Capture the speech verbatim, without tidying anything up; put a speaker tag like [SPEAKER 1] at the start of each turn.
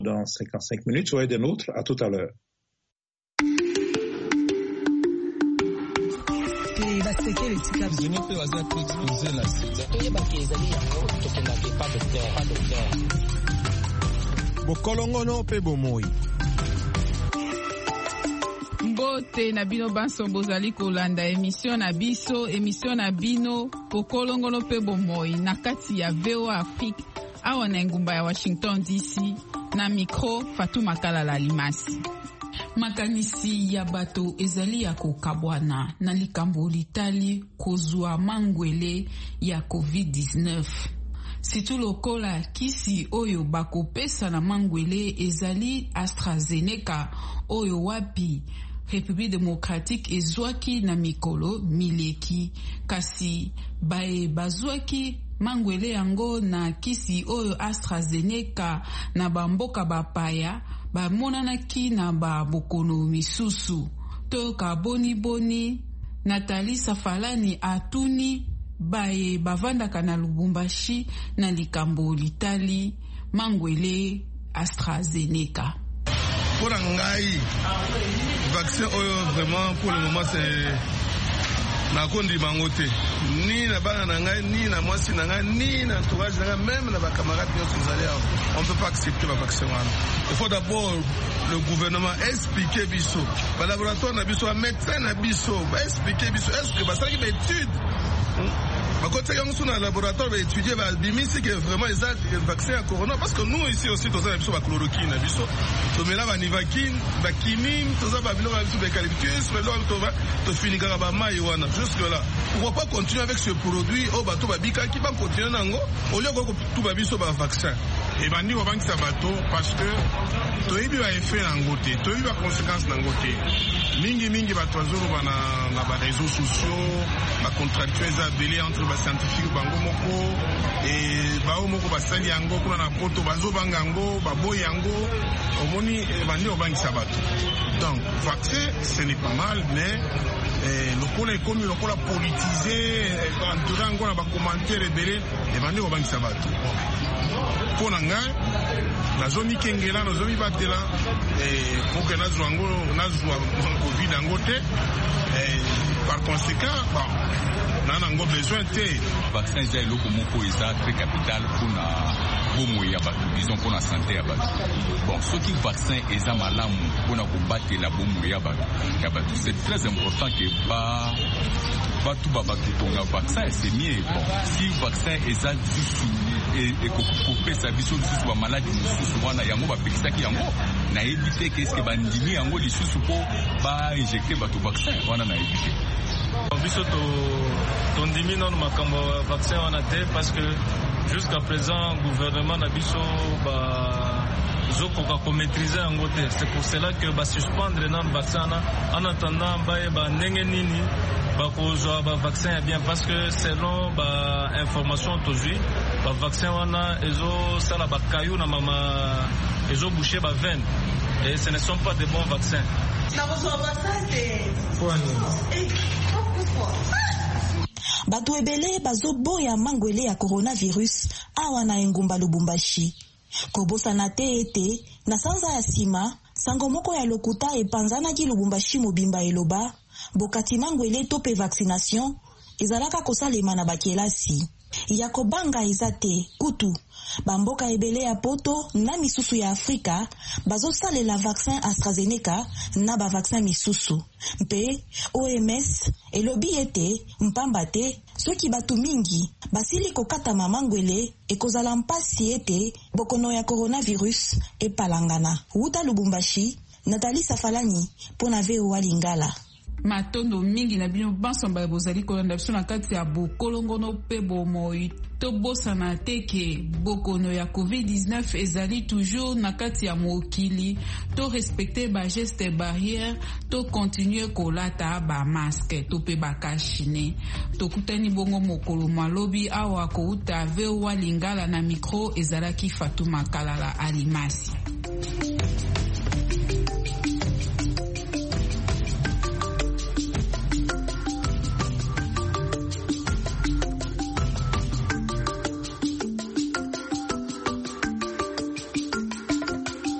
[SPEAKER 1] Dans cinquante-cinq minutes, soyez des nôtres. À tout à l'heure.
[SPEAKER 2] Bokolongono pe bomoi.
[SPEAKER 3] Mbote na bino banso bozali kolanda émission na biso émission na bino bokolongono pe bomoi na kati ya V O A Afrique awa na ngumba ya Washington D C na micro Fatou Makalala Limasi. Makanisi ya bato ezali ya kokabwana na likambo litali kozwa mangwele ya covid dix-neuf. Situ lokola kisi oyo bakopesa na mangwele ezali AstraZeneca oyo wapi République démocratique ezwaki na mikolo mileki kasi bae bazwaki mangwele yango na kisi oyo AstraZeneca na bamboka bapaya bamonanaki na babokono misusu. Toka boni boni Nathalie Safalani atuni bae bavandaka na Lubumbashi na likambo litali mangwele AstraZeneca.
[SPEAKER 4] Pour ngai vaccin oyo vraiment pour le moment c'est na kondi mangote ni na bana na ngai ni na mwasi na ngai ni na entourage na ngai même na ba camarades nyonso nzali awa on peut pas accepter le vaccin wana. Il faut d'abord le gouvernement expliquer biso ba laboratoire na biso ba médecin na biso ba expliquer biso est-ce que ba saki ba étude ba côté yango sous na laboratoire ba étudier ba bimisi que vraiment ils ont le vaccin à corona parce que nous ici aussi tous na biso ba chloroquine na biso to mela ba nivaquine ba quinine tous ba bilo ba biso ba eucalyptus ba lo to ba to finika ba mai wana jusque là. Pourquoi pas continuer avec ce produit au bateau babika qui va continuer nango au lieu que tout ba biso ba vaccin
[SPEAKER 5] et bandi ko banki sa bateau parce que to yibi ba effet nango te to yibi ba conséquence nango te mingi mingi ba toazoro bana na ba réseaux sociaux ba contractuels abelé entre ba scientifique bango moko et ba moko ba sali yango kuna na poto bazo banga yango ba boy yango omoni bandi ko banki sa bateau. Donc vaccin ce n'est pas mal mais eh, lokola ekomi lokola politisé entouré yango na ba commentaire ebele e bandi ko banki sa bateau. Pour ngai la zone kengela na zone batela et pour que nazwa ngo nazwa covid yango te et par conséquent bon nana ngo besoin te
[SPEAKER 6] vaccin za eloko moko eza très capital pour na bomo ya bato disons pour la santé ya bato. Bon ce qui vaccin eza malamu pour na combattre la bomo ya bato ya bato c'est très important que ba bato ba bato tonga vaccin c'est mieux. Bon si vaccin eza juste et kopesa biso lisusu ba maladi lisusu wana yango bapekisaki yango na éviter que est-ce que bandimi yango lisusu po ba injecter bato vaccin wana na éviter
[SPEAKER 7] biso to tondimi non makambo vaccin wana te parce que jusqu'à présent gouvernement na biso ba zokoka ko maîtriser yango te. C'est pour cela que ba suspendre nan vaccin en attendant ba ba ndenge nini bakozwa ba vaccin ya bien parce que selon ba information tozwi ba vaccin wana ezo sala ba kayu na mama ezo boucher ba veine et ce ne sont pas de bons vaccins.
[SPEAKER 8] Na kozwa vaccin te.
[SPEAKER 9] Bato ebele bazoboya mangwele ya coronavirus awa na engumba Lubumbashi. Kobosana te ete na sanza ya sima sango moko ya lokuta epanzanaki Lubumbashi mobimba eloba bokati mangwele to pe vaccination ezalaka kosalema na bakelasi. Yakobanga eza te kutu bamboka ebele ya poto na misusu ya Afrika bazosalela vaccin AstraZeneca na ba vaccin misusu. Mpe O M S elobi ete mpamba te soki batu mingi basili kokata mamangwele ekozala mpasi ete bokono ya coronavirus epalangana. Wuta Lubumbashi, Nathalie Safalani pona V O A Lingala.
[SPEAKER 3] Matondo mingi na bino bansamba bozali kolanda biso na kati ya bokolongono pe bomoi to bosana teke bokono ya covid dix-neuf ezali toujours na kati ya mokili to respecter ba geste barrière to continuer kolata ba masque to pe ba kashine to kutani bongo mokolo malobi awa ko uta V O A Lingala na micro ezalaki Fatou Makalala Alimasi.